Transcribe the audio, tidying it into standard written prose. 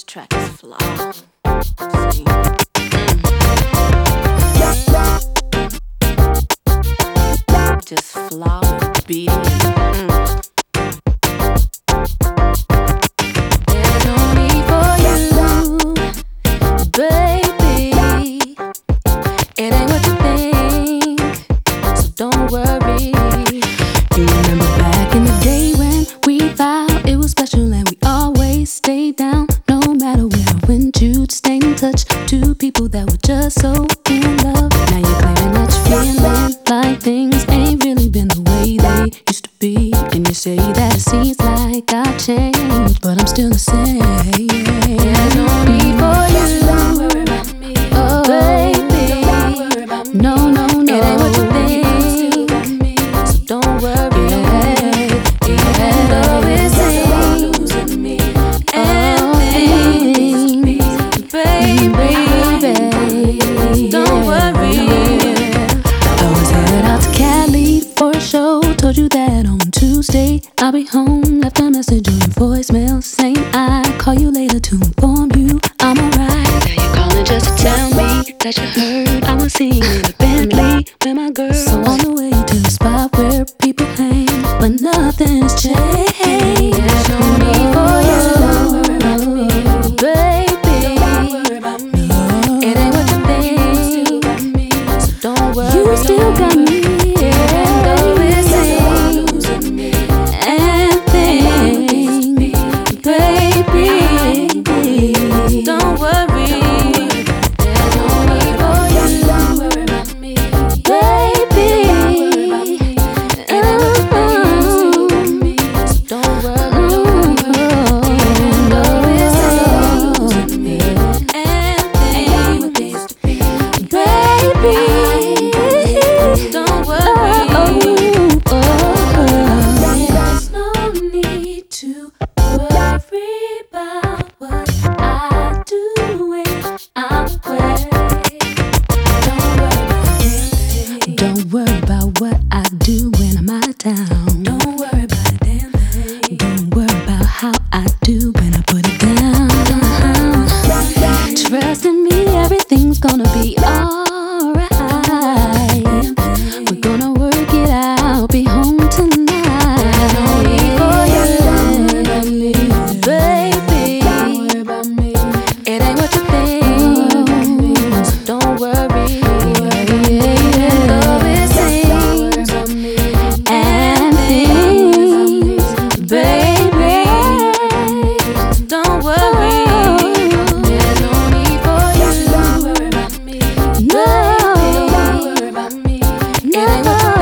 track is flawed. See? Just flawed and beating. There's no need for you, baby. It ain't what you think, so don't worry. You remember back in the day when we vowed it was special and we always stayed down. No matter where I went, you'd stay in touch. Two people that were just so in love. Now you're claiming that you're feeling like things ain't really been the way they used to be. And you say that it seems like I've changed, but I'm still the same. There's no need for you, oh baby. No, no, no, it ain't what you think, so don't worry. Even though it seems and things, baby, don't worry. I was headed out to Cali for a show. Told you that on Tuesday I'll be home. Left a message on your voicemail saying I'd call you later to inform you I'm alright. Now you're calling just to tell me that you heard I was seen in a Bentley with my girl. So on the way to the spot where people hang, but nothing's changed. There's no need for you, baby. It ain't what you think, so don't worry. You still got me. Don't worry, there's no need for you, baby. So don't worry, even though it seems and things, baby, don't worry. There's no need to worry about what I do when I'm away. Don't worry about what I do when I'm out of town. Don't worry about a damn thing. Don't worry about how I do when I put it down. Trust in me, everything's gonna be alright. We're gonna work it out, be home tonight. No need for you, baby. It ain't what you think, so don't worry. Even though it seems and things, baby, don't worry. There's no need for you, no. It ain't what you